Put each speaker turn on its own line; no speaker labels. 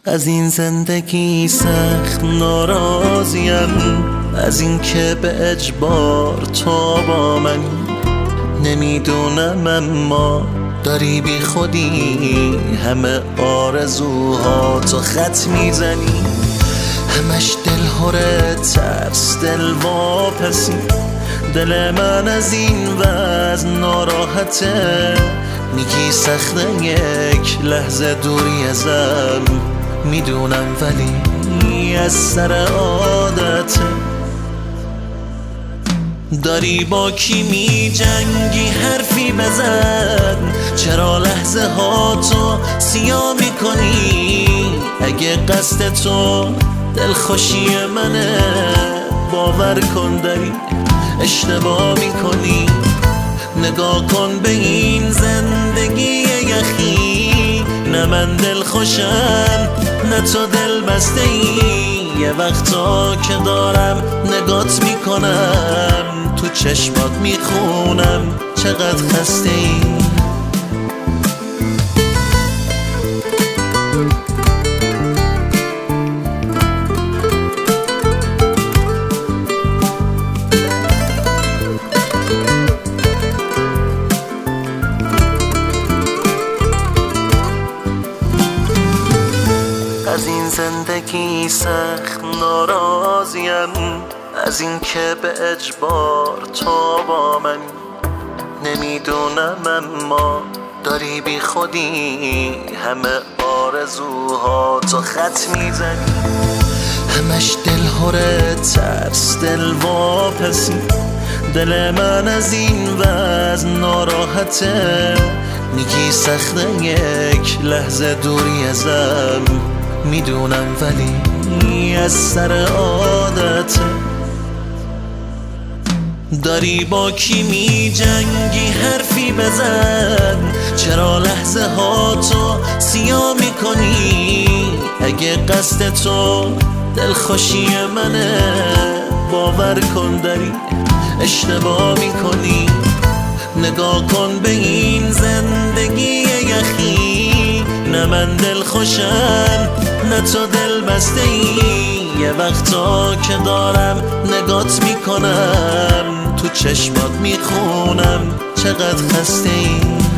از این زندگی سخت ناراضیم، از این که به اجبار تو با من. نمیدونم اما داری بی خودی همه آرزوهاتو خط میزنی. همش دلهوره ترس، دل واپسی. دل من از این وضع ناراحته. میگی سخته یک لحظه دوری ازم، میدونم ولی از سر عادته. داری با کی می جنگی حرفی بزن، چرا لحظه ها تو سیاه میکنی؟ اگه قصد تو دلخوشی منه، باور کن داری اشتباه میکنی. نگاه کن به این زندگی یخی، نه من دل خوشم نه تو دل بسته ای. یه وقتا که دارم نگات میکنم، تو چشمات میخونم چقدر خسته ای. از این زندگی سخت ناراضیم، از این که به اجبار تو با من. نمیدونم اما داری بی خودی همه آرزوهاتو خط میزنی. همش دلهوره ترس، دل واپسی. دل من از این وضع ناراحته. میگی سخته یک لحظه دوری ازم، میدونم ولی از سر عادته. داری با کی می جنگی حرفی بزن، چرا لحظه ها تو سیاه میکنی؟ اگه قصد تو دلخوشی منه، باور کن داری اشتباه میکنی. نگاه کن به این زندگی یخی، نه من دل خوشم نه تو دل بسته ای. یه وقتا که دارم نگات میکنم، تو چشمات میخونم چقدر خسته ای.